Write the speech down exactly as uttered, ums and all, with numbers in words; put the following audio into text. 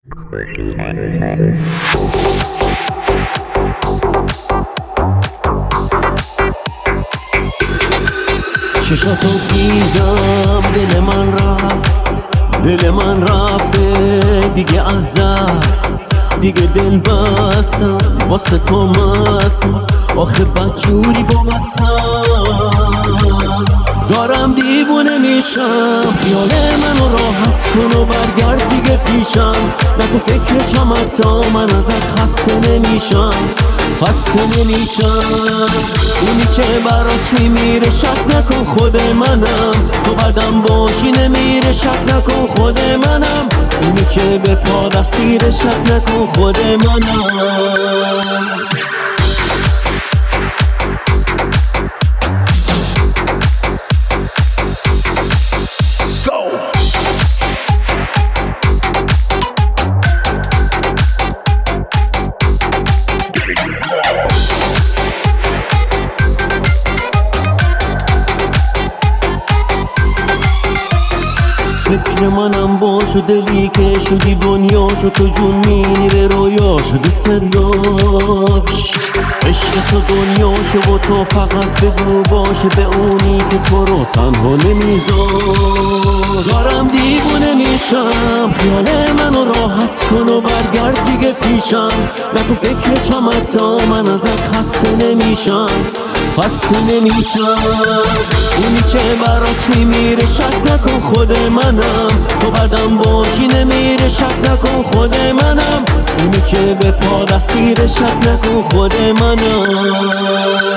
چشاتو دیدم دل من رفت، دل من رفته دیگه از دست، دیگه دل بستم واسه تو مستم، آخه بدجوری وابستم، دارم دیوونه میشم، خیال منو راحت کن و برگرد دیگه پیشم، نکن فکرشم حتی من ازت خسته نمیشم، خسته نمیشم، اونی که برات میمیره شک نکن خود منم، تو بعدم باشی نمیره شک نکن خود منم، اونی که به پا دستیره شک نکن خود منم. فکر منم باش و دلی که شدی دنیاش و تو جون میری به رویاش و دوست داشت، عشق تو دنیاش و تو فقط بگو باشه به اونی که تو رو تنها نمیذار، دارم دیوونه میشم، خیال منو راحت کن و برگرد دیگه پیشم، نکن فکرشم حتی من ازت خسته نمیشم، خسته نمیشم، اونی که برات میمیره شک نکن خود منم، تو بعدم باشی نمیره شک نکن خود منم، اونی که به پا دستیره شک نکن خود منم.